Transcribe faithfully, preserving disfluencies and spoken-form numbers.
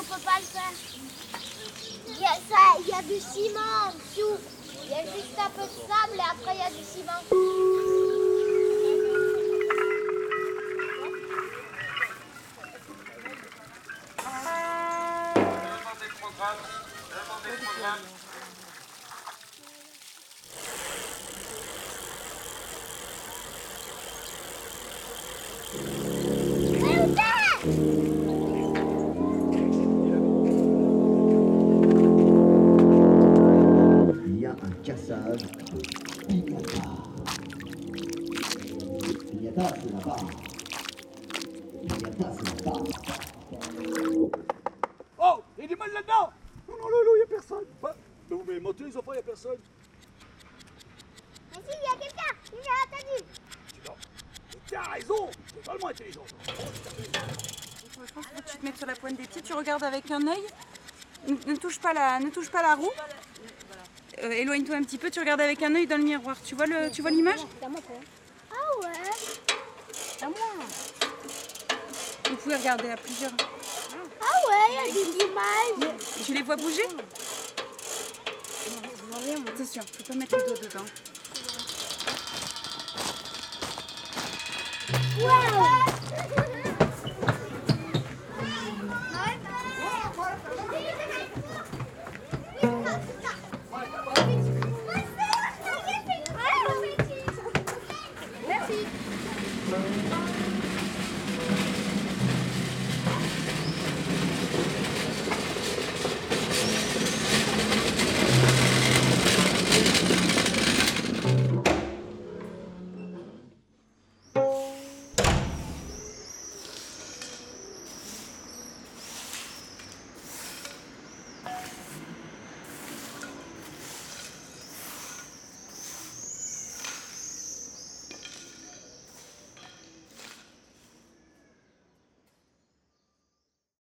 on peut pas le faire. Il y a, ça, il y a du ciment en dessous. Il y a juste un peu de sable et après il y a du ciment. Demandez le programme. Demandez le programme. Il y a un cassage. Pignata. Pignata, c'est là-bas. Pignata, c'est là-bas. Oh, il y a du mal là-dedans. Non, non, non, il n'y a personne. Bah, mais vous m'avez menti, les enfants, il n'y a personne. Mais si, il y a quelqu'un. Il a entendu. Non. Tu as raison. C'est vraiment intelligent. Je pense qu'il faut que tu te mettes sur la pointe des pieds, tu regardes avec un œil, ne, ne touche pas la, ne touche pas la roue. Euh, éloigne-toi un petit peu, tu regardes avec un œil dans le miroir. Tu vois le, tu vois l'image? Ah ouais. À moi. Vous pouvez regarder à plusieurs. Ah ouais, il y a des images. Tu les vois bouger? Attention, faut pas mettre le doigt dedans. Ouais.